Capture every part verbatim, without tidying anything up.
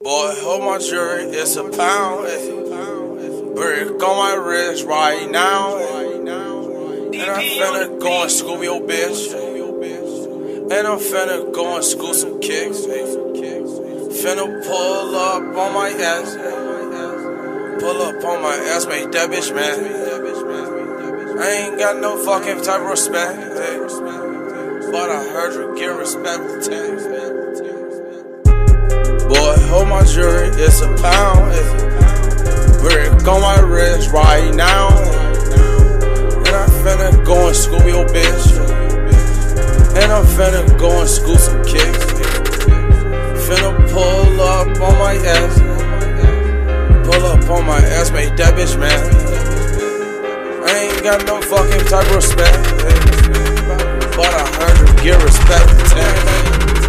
Boy, hold my jewelry, it's a pound. Brick on my wrist right now. And I'm finna go and scoop your bitch. And I'm finna go and scoop some kicks. Finna pull up on my ass. Pull up on my ass, make that bitch mad. I ain't got no fucking type of respect. But I heard you get respect with tax. Boy, hold my jewelry, it's a pound. Brick on my wrist right now. And I'm finna go and scoop your bitch. And I'm finna go and scoop some kicks. Finna pull up on my ass. Pull up on my ass, make that bitch mad. I ain't got no fucking type of respect. But I heard you get respect with tax.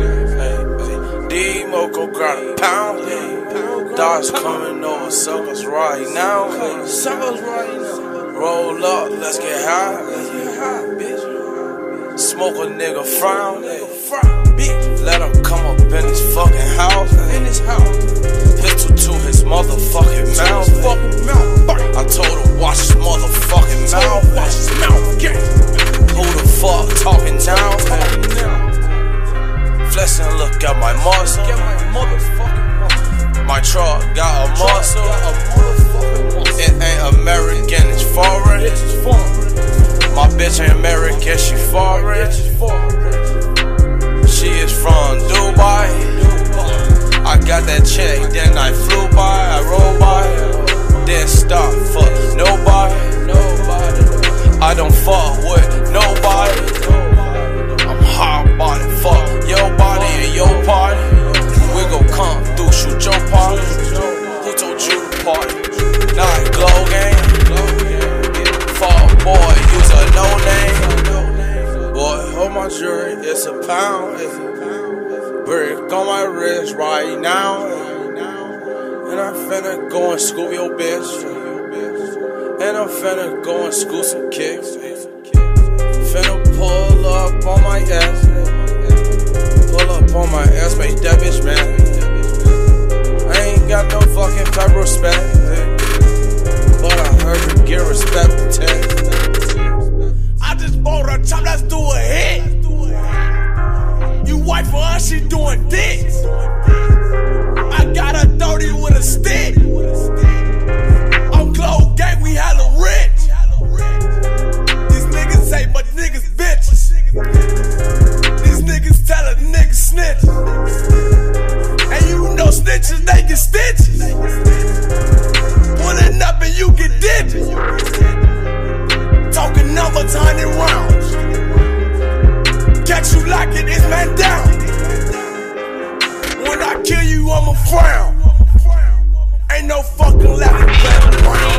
D-Moco got a pound. Dogs coming over circles right now. Circles right now. Roll up, let's get high. Let's get high, bitch. Smoke a nigga frown. Bitch. Let him come up in his fucking house. In his house. Pistol to his motherfucking mouth. I told him watch his motherfucking mouth. Watch his mouth. Who the fuck talking down? Flexing, look at my muscle. My truck got a muscle. It ain't American, it's foreign. My bitch ain't American, she foreign. She is from Dubai. I got that check, then I flew by. I rolled by, then stop for nobody. I don't fuck with nobody. I'm hot body, fuck your body and your party. We gon' come through, shoot your party. Who told you to party? Not glow game. Fuck boy, use a no name. Boy, hold my jewelry, it's a pound. Brick on my wrist right now. And I'm finna go and scoop your bitch. And I'm finna go and scoop some kicks. Finna pull up on my ass. Pull up on my ass, make that bitch mad. I ain't got no fucking type of respect. But I heard you get respect with tax. I just bought her top, let's do a hit. You wife for us, she doing dicks. I got her thirty with a stick. I'm Glow Gang, we hella rich. These niggas say, but niggas bitches. These niggas tell a nigga snitch. And you know snitches, they get stitches. Pulling up and you get digits. Talking numbers, hundred rounds. Catch you like it, it's man down. When I kill you, I'ma frown. Ain't no fucking laughing around.